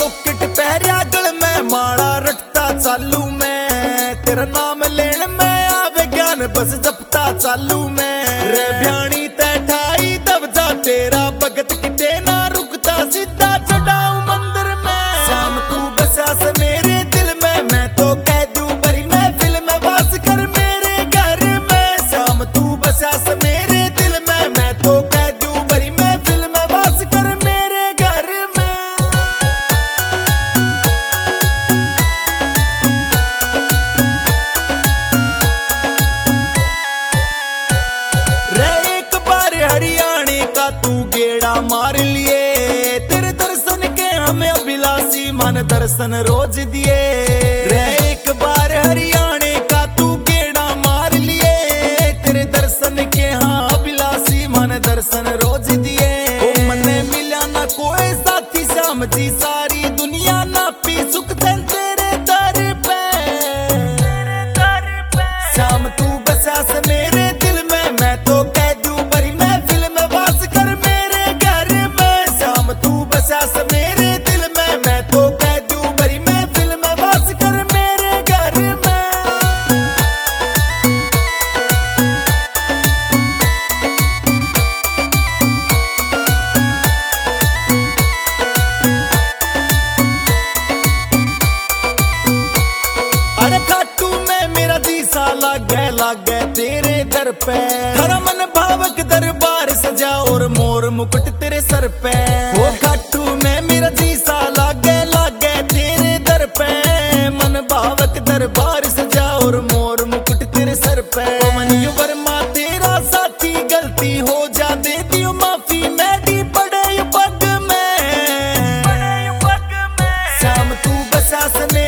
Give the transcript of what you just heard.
मुकुट पहरिया गल में माड़ा रटता चालू में तेरा नाम लेने में आवे ज्ञान बस जपता चालू में रे भ्याणी तैठाई तब जा तेरा भगत किते ना रुकता सीधा चढ़ाऊ मंदिर में शाम तू बसा से मेरे दिल में मैं तो कह दूं बड़ी महफिल में वास कर मेरे घर में शाम तू बसा से मेरे दिल में मैं तो कह दूं बड़ी महफिल में वास कर मेरे घर में रे एक बार हरियाणे का तू गेड़ा मार लिए तेरे दर्शन के हमें अभिलाषी मन दर्शन रोज दिए रे एक बार हरियाणे का तू गेड़ा मार लिए तेरे दर्शन के हाँ अभिलाषी मन दर्शन रोज दिए ओ मने मिला ना कोई साथी श्याम जी सारी दुनिया ना पी सुख धन तेरे दर पे श्याम तू बसा से मेरे दिल में मैं तो कह दूं बड़ी महफिल में वास कर मेरे घर में श्याम तू बसा से मेरे दिल में मैं तो कह दूं बड़ी महफिल में वास कर मेरे घर में अरे खाटू में मेरा जीसा लागे तेरे दर पे हर मन भावक दरबार सजा और मोर मुकुट तेरे सर पे वो खाटू में मेरा जीसा लागे तेरे दर पे मन भावक दरबार सजा और मोर मुकुट तेरे सर पे मनियो वर्मा तेरा साथी गलती हो जा दे दियो माफी मेरी पड़े पग में श्याम तू बसा से